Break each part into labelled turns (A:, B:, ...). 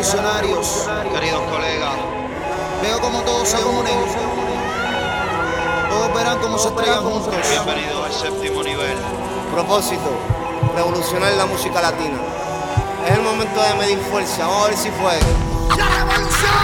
A: revolucionarios,
B: queridos colegas,
A: veo como todos se unen, todos verán cómo se estrellan juntos.
B: bienvenidos al séptimo nivel.
C: Propósito, revolucionar la música latina. Es el momento de medir fuerza, vamos a ver si fue.
A: ¡La revolución!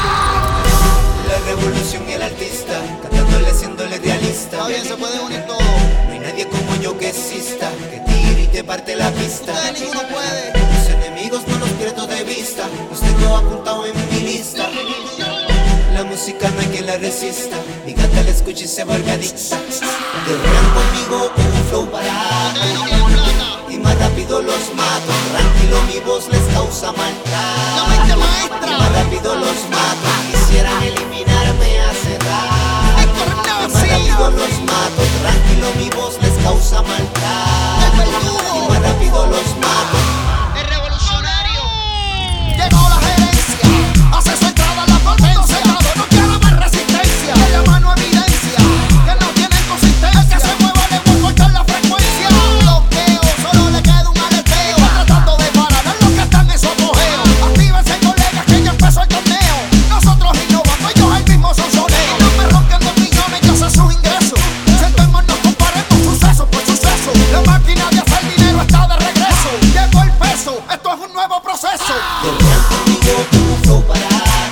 D: La revolución y el artista, cantándole, siéndole realista.
A: Está bien, se pueden unir todos.
D: No hay nadie como yo que exista, que tire y te parte la pista.
A: Ustedes ninguno puede.
D: Mis enemigos no los pierdo de vista, los tengo apuntado en mi lista. La música no hay quien la resista, mi gata la escucha y se vuelve adicta. Guerrean conmigo con un flow parado y más rápido los mato. Tranquilo, mi voz les causa maldad.
A: ¡La mente maestra!
D: Y más rápido los mato. Quisieran eliminarme hace rato. Y más rápido los mato. Tranquilo, mi voz les causa maldad. Y más rápido los mato.
A: ¡El revolucionario! Llegó la gerencia, hace su entrada a la potencia. No quiero más resistencia, que la mano evidencia que no tienen consistencia. El que se mueva le voy a cortar la frecuencia. Bloqueo, solo le queda un aleteo. Está tratando de parar a los que están en su apogeo. Actívense, colegas, que ya empezó el torneo. Nosotros innovamos, ellos el mismo sonsoneo. No me ronquen los millones, yo sé sus ingresos. Sentémonos, comparemos suceso por suceso. La máquina de hacer dinero está de regreso. Llegó el peso, esto es un nuevo proceso.
D: Guerrean conmigo con un flow parado.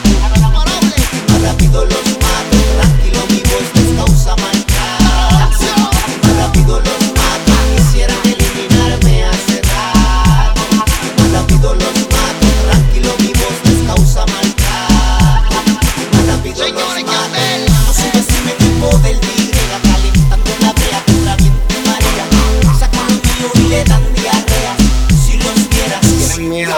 D: Y más rápido los mato. Tranquilo, mi voz les causa maldad. Y más rápido los mato. Quisieran eliminarme hace rato. Y más rápido los mato. Tranquilo, mi voz les causa maldad. Y más rápido los mato. No subestime el poder del tigre. Calentando la brea contra viento y marea. Sacan lo mío y le dan diarrea. Si los vieras,
C: Tienen miedo.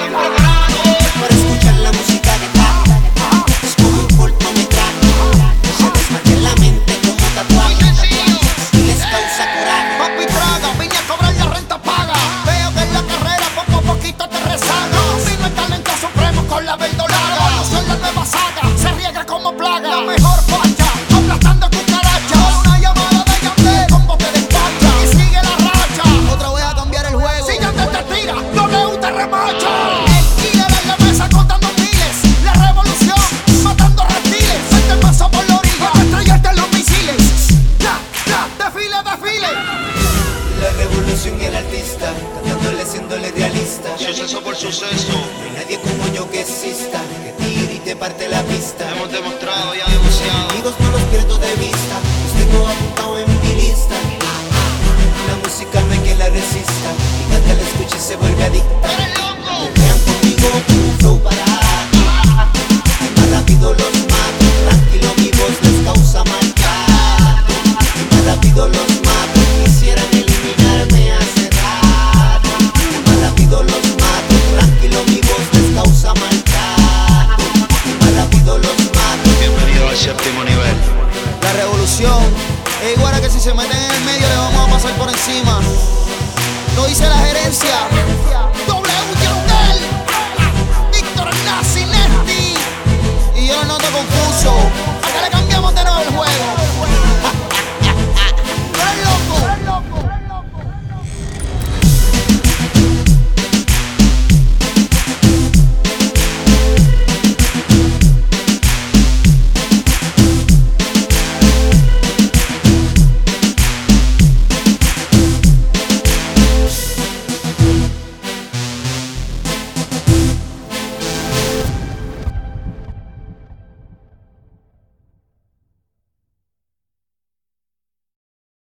D: para escuchar la música de acá. Es como un cortometraje. Se desmarca en la mente como tatuaje. Y les causa coraje.
A: Papi traga, vine a cobrar la renta paga. Veo que en la carrera poco a poquito te rezaga. Vino el talento supremo con la verdolaga. No soy la nueva saga, se riega como plaga. La mejor facha, aplastando cucaracha. Una llamada de Yandel, combo te despacha. Y sigue la racha. Otra vez a cambiar el juego. Si Yandel te tira, W te remacha. El killer en la mesa contando miles. La revolución, matando reptiles. Suelta el mazo por la orilla, estrellarte los misiles. Desfile, desfile.
D: La revolución y el artista, cantándole, siéndole realista.
B: Suceso por suceso,
D: No hay nadie como yo que exista, que tire y te parte la pista.
B: hemos demostrado ya demasiado.
D: Amigos no los pierdo de vista, los tengo apuntado en mi lista. La música no hay quien la resista, mi gata la escucha y se vuelve adicta. Guerrean conmigo con un flow parado. Y más rápido los mato. Tranquilo, mi voz les causa maldad. Y más rápido los mato. Quisieran eliminarme hace rato. Y más rápido los mato. Tranquilo, mi voz les causa maldad. Y más rápido los mato.
B: Bienvenidos al séptimo nivel.
A: La revolución es igual a que si se meten en el medio le vamos a pasar por encima. Lo dice la gerencia. W Yandel, Víctor Nazi Nesti. Y yo no noto confuso. Acá le cambiamos de nuevo el juego.